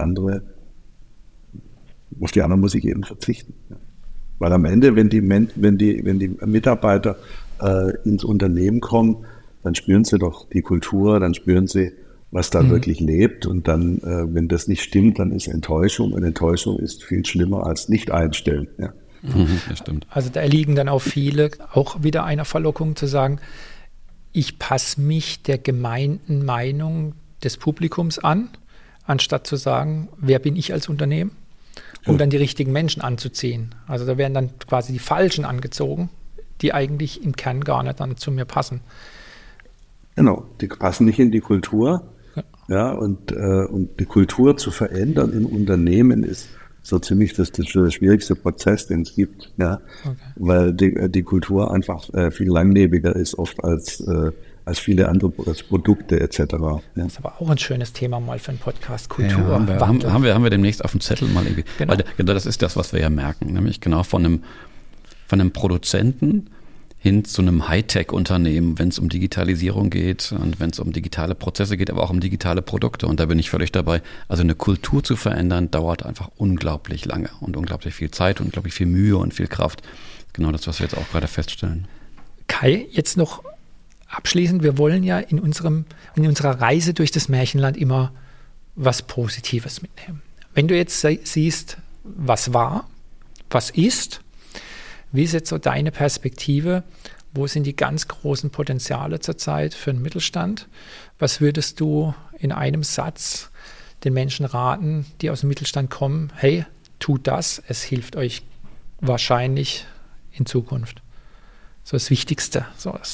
auf die anderen muss ich eben verzichten. Ja. Weil am Ende, wenn die Mitarbeiter ins Unternehmen kommen, dann spüren sie doch die Kultur, dann spüren sie, was da wirklich lebt, und dann, wenn das nicht stimmt, dann ist Enttäuschung, und Enttäuschung ist viel schlimmer als nicht einstellen. Ja. Das stimmt. Also da erliegen dann auch viele auch wieder einer Verlockung zu sagen, ich passe mich der gemeinten Meinung des Publikums an, anstatt zu sagen, wer bin ich als Unternehmen, um dann die richtigen Menschen anzuziehen. Also da werden dann quasi die Falschen angezogen, die eigentlich im Kern gar nicht dann zu mir passen. Genau, die passen nicht in die Kultur. Ja, und die Kultur zu verändern im Unternehmen ist so ziemlich das schwierigste Prozess, den es gibt, ja, okay. Weil die Kultur einfach viel langlebiger ist oft als viele andere Produkte etc. Ja. Das ist aber auch ein schönes Thema mal für einen Podcast, Kultur. Ja, haben wir demnächst auf dem Zettel mal irgendwie. Genau. Weil das ist das, was wir ja merken, nämlich genau von einem Produzenten hin zu einem Hightech-Unternehmen, wenn es um Digitalisierung geht und wenn es um digitale Prozesse geht, aber auch um digitale Produkte. Und da bin ich völlig dabei. Also eine Kultur zu verändern, dauert einfach unglaublich lange und unglaublich viel Zeit und unglaublich viel Mühe und viel Kraft. Genau das, was wir jetzt auch gerade feststellen. Kai, jetzt noch abschließend, wir wollen ja in unserer Reise durch das Märchenland immer was Positives mitnehmen. Wenn du jetzt siehst, was war, was ist, wie ist jetzt so deine Perspektive? Wo sind die ganz großen Potenziale zurzeit für den Mittelstand? Was würdest du in einem Satz den Menschen raten, die aus dem Mittelstand kommen? Hey, tut das, es hilft euch wahrscheinlich in Zukunft. So das Wichtigste.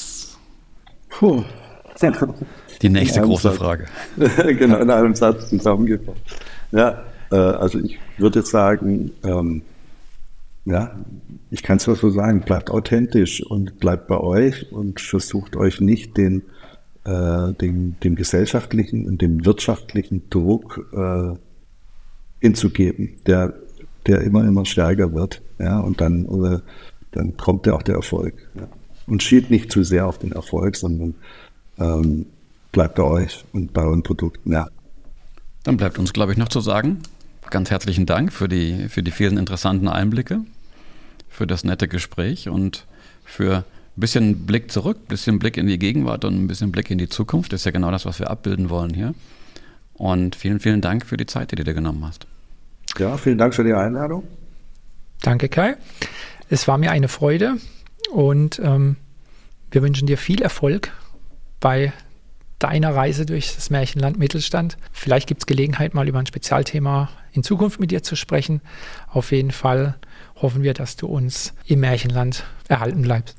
Die nächste große Frage. Genau, in einem Satz zusammengefasst. Ja, also ich würde sagen, ich kann es so sagen, bleibt authentisch und bleibt bei euch und versucht euch nicht dem gesellschaftlichen und dem wirtschaftlichen Druck hinzugeben, der immer stärker wird, ja, und dann kommt ja auch der Erfolg. Ja. Und schielt nicht zu sehr auf den Erfolg, sondern bleibt bei euch und bei euren Produkten, ja. Dann bleibt uns, glaube ich, noch zu sagen, ganz herzlichen Dank für die vielen interessanten Einblicke, für das nette Gespräch und für ein bisschen Blick zurück, ein bisschen Blick in die Gegenwart und ein bisschen Blick in die Zukunft. Das ist ja genau das, was wir abbilden wollen hier. Und vielen, vielen Dank für die Zeit, die du dir genommen hast. Ja, vielen Dank für die Einladung. Danke, Kai. Es war mir eine Freude und wir wünschen dir viel Erfolg bei deiner Reise durch das Märchenland Mittelstand. Vielleicht gibt es Gelegenheit, mal über ein Spezialthema in Zukunft mit dir zu sprechen. Auf jeden Fall hoffen wir, dass du uns im Märchenland erhalten bleibst.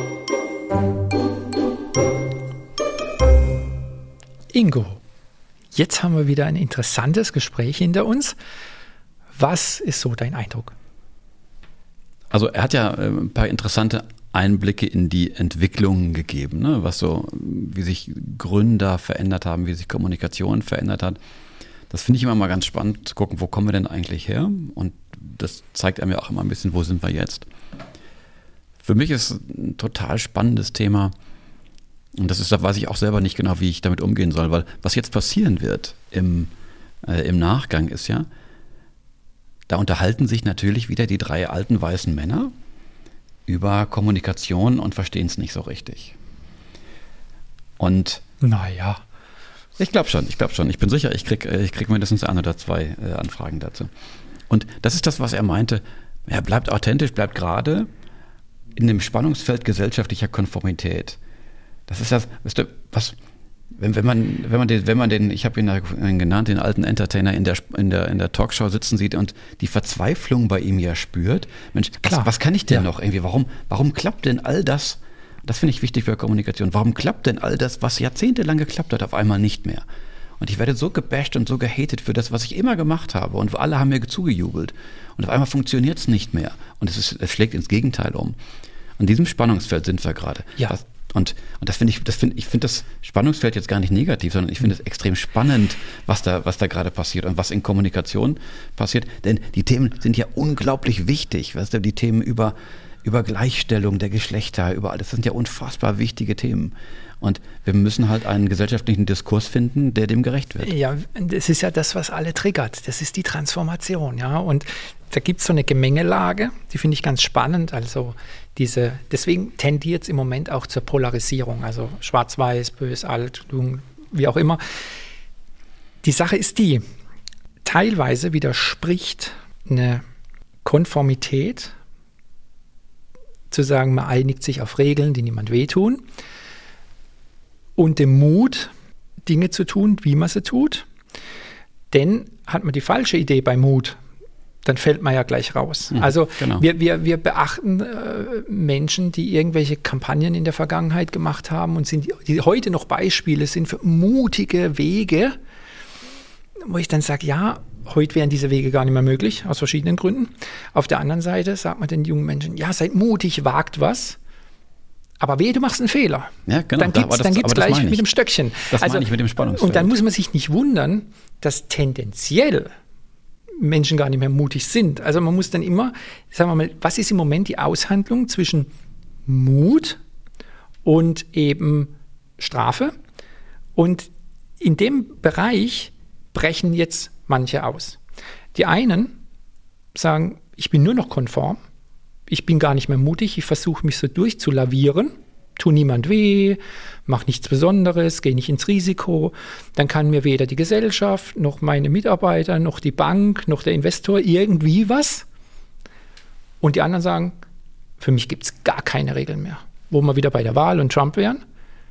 Ingo, Jetzt haben wir wieder ein interessantes Gespräch hinter uns. Was ist so dein Eindruck? Also er hat ja ein paar interessante Einblicke in die Entwicklung gegeben, ne? Was so, wie sich Gründer verändert haben, wie sich Kommunikation verändert hat. Das finde ich immer mal ganz spannend zu gucken, wo kommen wir denn eigentlich her? Und das zeigt einem ja auch immer ein bisschen, wo sind wir jetzt. Für mich ist ein total spannendes Thema, und da weiß ich auch selber nicht genau, wie ich damit umgehen soll, weil was jetzt passieren wird im Nachgang ist ja, da unterhalten sich natürlich wieder die 3 alten weißen Männer über Kommunikation und verstehen es nicht so richtig. Und naja. Ich glaube schon. Ich bin sicher, ich krieg mindestens 1 oder 2 Anfragen dazu. Und das ist das, was er meinte. Er bleibt authentisch, bleibt gerade in dem Spannungsfeld gesellschaftlicher Konformität. Das ist das, weißt du, was, wenn man den, ich habe ihn genannt, den alten Entertainer in der Talkshow sitzen sieht und die Verzweiflung bei ihm ja spürt. Mensch, was kann ich denn noch irgendwie? Warum klappt denn all das? Das finde ich wichtig für Kommunikation. Warum klappt denn all das, was jahrzehntelang geklappt hat, auf einmal nicht mehr? Und ich werde so gebasht und so gehatet für das, was ich immer gemacht habe. Und alle haben mir zugejubelt. Und auf einmal funktioniert es nicht mehr. Und es schlägt ins Gegenteil um. An diesem Spannungsfeld sind wir gerade. Ja. Und ich finde das Spannungsfeld jetzt gar nicht negativ, sondern ich finde es extrem spannend, was da gerade passiert und was in Kommunikation passiert. Denn die Themen sind ja unglaublich wichtig. Weißt du, die Themen über Gleichstellung der Geschlechter, über alles, das sind ja unfassbar wichtige Themen. Und wir müssen halt einen gesellschaftlichen Diskurs finden, der dem gerecht wird. Ja, das ist ja das, was alle triggert. Das ist die Transformation, ja. Und da gibt es so eine Gemengelage, die finde ich ganz spannend. Also deswegen tendiert es im Moment auch zur Polarisierung. Also schwarz-weiß, bös, alt, jung, wie auch immer. Die Sache ist die, teilweise widerspricht eine Konformität, zu sagen, man einigt sich auf Regeln, die niemand wehtun, und dem Mut, Dinge zu tun, wie man sie tut. Denn hat man die falsche Idee bei Mut, dann fällt man ja gleich raus. Also genau. wir beachten Menschen, die irgendwelche Kampagnen in der Vergangenheit gemacht haben und die heute noch Beispiele sind für mutige Wege, wo ich dann sage, ja, heute wären diese Wege gar nicht mehr möglich, aus verschiedenen Gründen. Auf der anderen Seite sagt man den jungen Menschen, ja, seid mutig, wagt was. Aber wehe, du machst einen Fehler. Ja, genau. Dann gibt's gleich mit dem Stöckchen. Das meine ich mit dem Spannungsfeld. Und dann muss man sich nicht wundern, dass tendenziell Menschen gar nicht mehr mutig sind. Also man muss dann immer, sagen wir mal, was ist im Moment die Aushandlung zwischen Mut und eben Strafe? Und in dem Bereich brechen jetzt manche aus. Die einen sagen, ich bin nur noch konform. Ich bin gar nicht mehr mutig, ich versuche mich so durchzulavieren, tu niemand weh, mach nichts Besonderes, gehe nicht ins Risiko. Dann kann mir weder die Gesellschaft, noch meine Mitarbeiter, noch die Bank, noch der Investor irgendwie was. Und die anderen sagen, für mich gibt es gar keine Regeln mehr. Wo wir wieder bei der Wahl und Trump wären.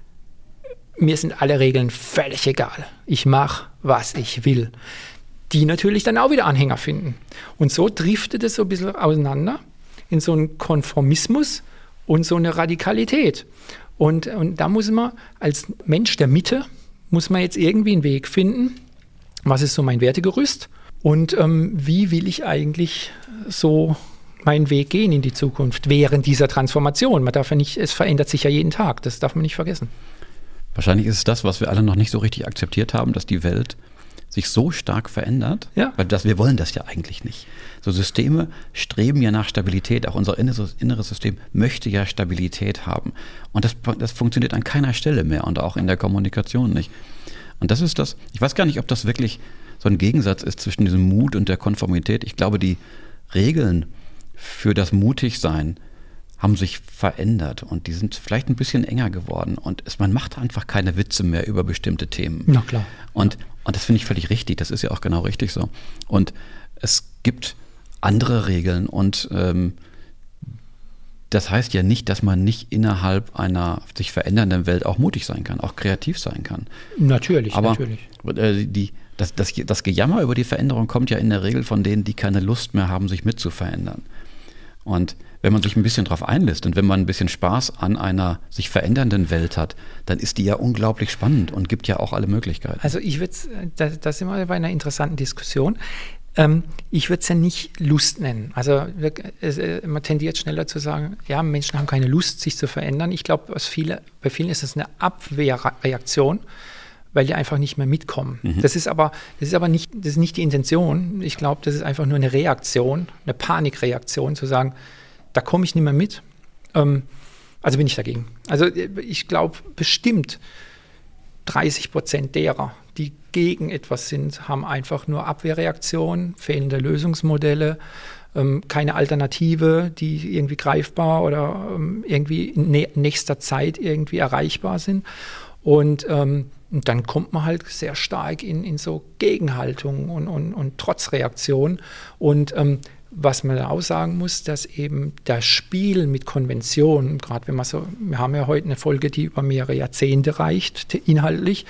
Mir sind alle Regeln völlig egal. Ich mache, was ich will. Die natürlich dann auch wieder Anhänger finden. Und so driftet es so ein bisschen auseinander in so einen Konformismus und so eine Radikalität. Und da muss man als Mensch der Mitte, muss man jetzt irgendwie einen Weg finden, was ist so mein Wertegerüst und wie will ich eigentlich so meinen Weg gehen in die Zukunft während dieser Transformation. Man darf ja nicht, es verändert sich ja jeden Tag, das darf man nicht vergessen. Wahrscheinlich ist es das, was wir alle noch nicht so richtig akzeptiert haben, dass die Welt sich so stark verändert, weil wir wollen das ja eigentlich nicht. So Systeme streben ja nach Stabilität, auch unser inneres System möchte ja Stabilität haben. Und das funktioniert an keiner Stelle mehr und auch in der Kommunikation nicht. Und das ist das, ich weiß gar nicht, ob das wirklich so ein Gegensatz ist zwischen diesem Mut und der Konformität. Ich glaube, die Regeln für das Mutigsein haben sich verändert und die sind vielleicht ein bisschen enger geworden und man macht einfach keine Witze mehr über bestimmte Themen. Na klar. Und das finde ich völlig richtig, das ist ja auch genau richtig so. Und es gibt andere Regeln und das heißt ja nicht, dass man nicht innerhalb einer sich verändernden Welt auch mutig sein kann, auch kreativ sein kann. Natürlich, aber natürlich. Das Gejammer über die Veränderung kommt ja in der Regel von denen, die keine Lust mehr haben, sich mitzuverändern. Und wenn man sich ein bisschen drauf einlässt und wenn man ein bisschen Spaß an einer sich verändernden Welt hat, dann ist die ja unglaublich spannend und gibt ja auch alle Möglichkeiten. Also ich würde es, da sind wir bei einer interessanten Diskussion. Ich würde es ja nicht Lust nennen. Also man tendiert schneller zu sagen, ja, Menschen haben keine Lust, sich zu verändern. Ich glaube, bei vielen ist es eine Abwehrreaktion, weil die einfach nicht mehr mitkommen. Das ist aber nicht die Intention. Ich glaube, das ist einfach nur eine Reaktion, eine Panikreaktion, zu sagen, da komme ich nicht mehr mit. Also bin ich dagegen. Also ich glaube, bestimmt 30% derer, die gegen etwas sind, haben einfach nur Abwehrreaktionen, fehlende Lösungsmodelle, keine Alternative, die irgendwie greifbar oder irgendwie in nächster Zeit irgendwie erreichbar sind. Und dann kommt man halt sehr stark in so Gegenhaltung und Trotzreaktion. Und was man da auch sagen muss, dass eben das Spiel mit Konventionen, gerade wenn wir haben ja heute eine Folge, die über mehrere Jahrzehnte reicht, inhaltlich,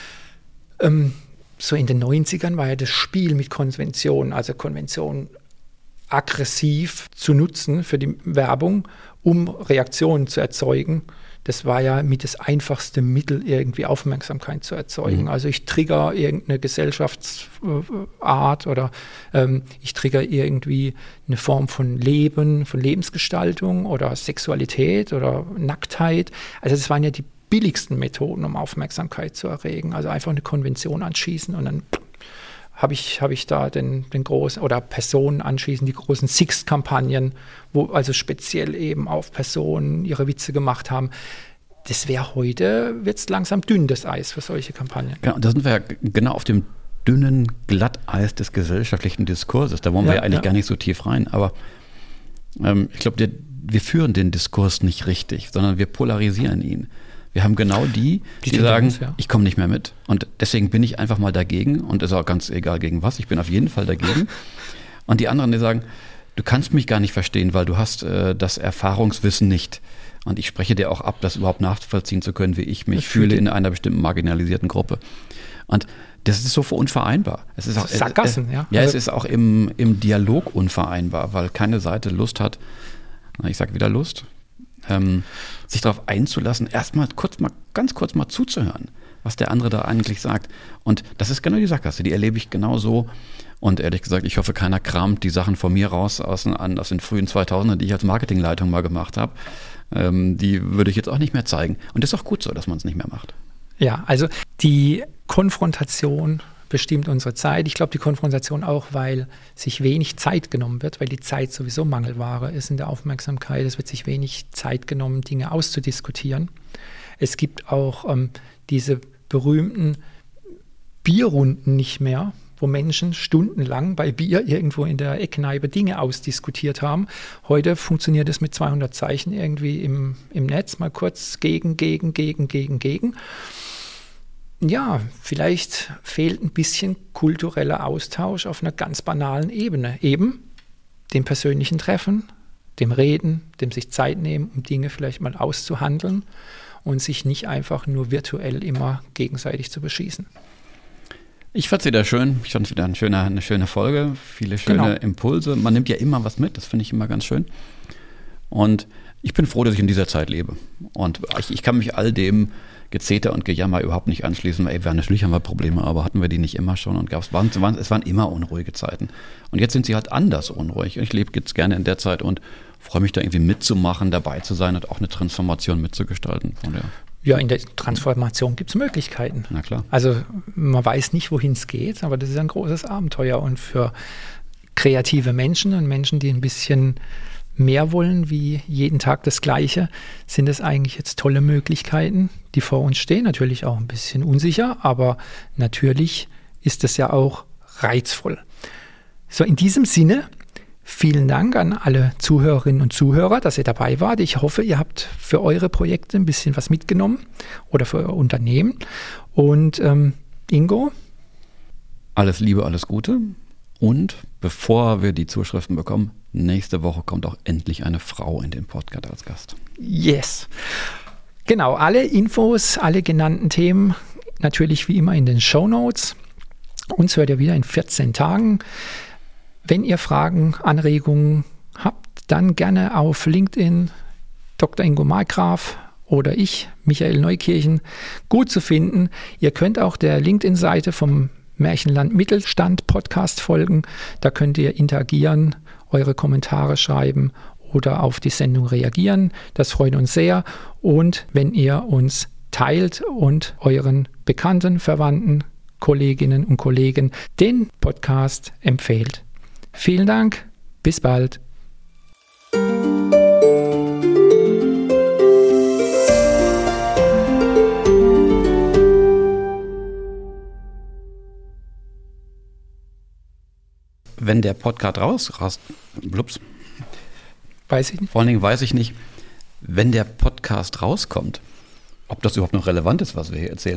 so in den 90ern war ja das Spiel mit Konventionen, also Konventionen aggressiv zu nutzen für die Werbung, um Reaktionen zu erzeugen. Das war ja mit das einfachste Mittel, irgendwie Aufmerksamkeit zu erzeugen. Also ich trigger irgendeine Gesellschaftsart oder ich trigger irgendwie eine Form von Leben, von Lebensgestaltung oder Sexualität oder Nacktheit. Also das waren ja die billigsten Methoden, um Aufmerksamkeit zu erregen. Also einfach eine Konvention anschießen und dann habe ich da den großen, oder Personen anschließend, die großen Sixt-Kampagnen, wo also speziell eben auf Personen ihre Witze gemacht haben. Das wäre heute, wird es langsam dünn, das Eis für solche Kampagnen. Ja, und da sind wir ja genau auf dem dünnen Glatteis des gesellschaftlichen Diskurses. Da wollen wir ja eigentlich gar nicht so tief rein. Aber ich glaube, wir führen den Diskurs nicht richtig, sondern wir polarisieren ihn. Wir haben genau die sagen, ich komme nicht mehr mit. Und deswegen bin ich einfach mal dagegen. Und ist auch ganz egal gegen was. Ich bin auf jeden Fall dagegen. Und die anderen, die sagen, du kannst mich gar nicht verstehen, weil du hast das Erfahrungswissen nicht. Und ich spreche dir auch ab, das überhaupt nachvollziehen zu können, wie ich mich fühle in einer bestimmten marginalisierten Gruppe. Und das ist so unvereinbar. Es ist auch, Sackgassen, ja. Ja, es ist auch im Dialog unvereinbar, weil keine Seite Lust hat, ich sage wieder Lust, sich darauf einzulassen, erstmal ganz kurz mal zuzuhören, was der andere da eigentlich sagt. Und das ist genau die Sackgasse, die erlebe ich genau so. Und ehrlich gesagt, ich hoffe, keiner kramt die Sachen von mir raus aus den frühen 2000ern, die ich als Marketingleitung mal gemacht habe. Die würde ich jetzt auch nicht mehr zeigen. Und das ist auch gut so, dass man es nicht mehr macht. Ja, also die Konfrontation bestimmt unsere Zeit. Ich glaube, die Konfrontation auch, weil sich wenig Zeit genommen wird, weil die Zeit sowieso Mangelware ist in der Aufmerksamkeit. Es wird sich wenig Zeit genommen, Dinge auszudiskutieren. Es gibt auch diese berühmten Bierrunden nicht mehr, wo Menschen stundenlang bei Bier irgendwo in der Eckkneipe Dinge ausdiskutiert haben. Heute funktioniert es mit 200 Zeichen irgendwie im Netz, mal kurz gegen. Ja, vielleicht fehlt ein bisschen kultureller Austausch auf einer ganz banalen Ebene. Eben dem persönlichen Treffen, dem Reden, dem sich Zeit nehmen, um Dinge vielleicht mal auszuhandeln und sich nicht einfach nur virtuell immer gegenseitig zu beschießen. Ich fand es wieder schön. Ich fand es wieder eine schöne Folge. Viele schöne Impulse. Man nimmt ja immer was mit. Das finde ich immer ganz schön. Und ich bin froh, dass ich in dieser Zeit lebe. Und ich kann mich all dem Gezeter und Gejammer überhaupt nicht anschließen. Natürlich haben wir Probleme, aber hatten wir die nicht immer schon? Und es waren immer unruhige Zeiten. Und jetzt sind sie halt anders unruhig. Ich lebe jetzt gerne in der Zeit und freue mich da irgendwie mitzumachen, dabei zu sein und auch eine Transformation mitzugestalten. Ja, in der Transformation gibt es Möglichkeiten. Na klar. Also man weiß nicht, wohin es geht, aber das ist ein großes Abenteuer. Und für kreative Menschen und Menschen, die ein bisschen mehr wollen wie jeden Tag das Gleiche, sind es eigentlich jetzt tolle Möglichkeiten, die vor uns stehen. Natürlich auch ein bisschen unsicher, aber natürlich ist es ja auch reizvoll. So, in diesem Sinne, vielen Dank an alle Zuhörerinnen und Zuhörer, dass ihr dabei wart. Ich hoffe, ihr habt für eure Projekte ein bisschen was mitgenommen oder für euer Unternehmen. Und Ingo? Alles Liebe, alles Gute. Und bevor wir die Zuschriften bekommen, nächste Woche kommt auch endlich eine Frau in den Podcast als Gast. Yes. Genau, alle Infos, alle genannten Themen natürlich wie immer in den Shownotes. Uns hört ihr wieder in 14 Tagen. Wenn ihr Fragen, Anregungen habt, dann gerne auf LinkedIn Dr. Ingo Markgraf oder ich, Michael Neukirchen, gut zu finden. Ihr könnt auch der LinkedIn-Seite vom Märchenland Mittelstand Podcast folgen. Da könnt ihr interagieren, eure Kommentare schreiben oder auf die Sendung reagieren. Das freut uns sehr. Und wenn ihr uns teilt und euren Bekannten, Verwandten, Kolleginnen und Kollegen den Podcast empfehlt. Vielen Dank, bis bald. Wenn der Podcast Weiß ich nicht. Vor allen Dingen weiß ich nicht, wenn der Podcast rauskommt, ob das überhaupt noch relevant ist, was wir hier erzählen.